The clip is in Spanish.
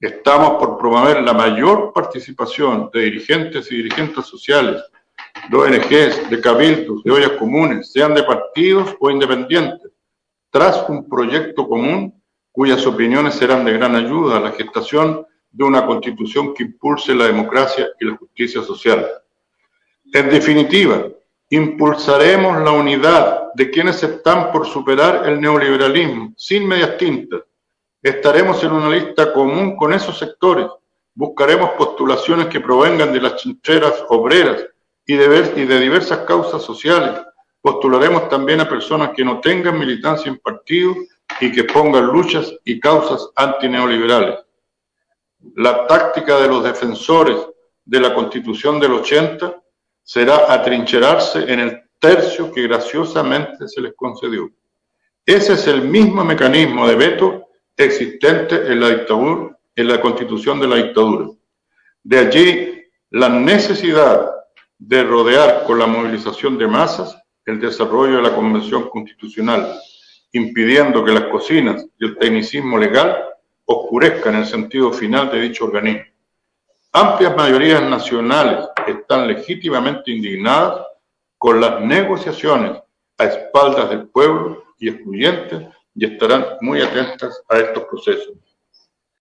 Estamos por promover la mayor participación de dirigentes y dirigentes sociales, de ONGs, de cabildos, de ollas comunes, sean de partidos o independientes, tras un proyecto común cuyas opiniones serán de gran ayuda a la gestación de una constitución que impulse la democracia y la justicia social. En definitiva, impulsaremos la unidad de quienes están por superar el neoliberalismo, sin medias tintas. Estaremos en una lista común con esos sectores. Buscaremos postulaciones que provengan de las trincheras obreras y de diversas causas sociales. Postularemos también a personas que no tengan militancia en partidos y que pongan luchas y causas antineoliberales. La táctica de los defensores de la Constitución del 80 será atrincherarse en el tercio que graciosamente se les concedió. Ese es el mismo mecanismo de veto existente en la dictadura, en la Constitución de la dictadura. De allí la necesidad de rodear con la movilización de masas el desarrollo de la Convención Constitucional, impidiendo que las cocinas y el tecnicismo legal oscurezcan el sentido final de dicho organismo. Amplias mayorías nacionales están legítimamente indignadas con las negociaciones a espaldas del pueblo y excluyentes y estarán muy atentas a estos procesos.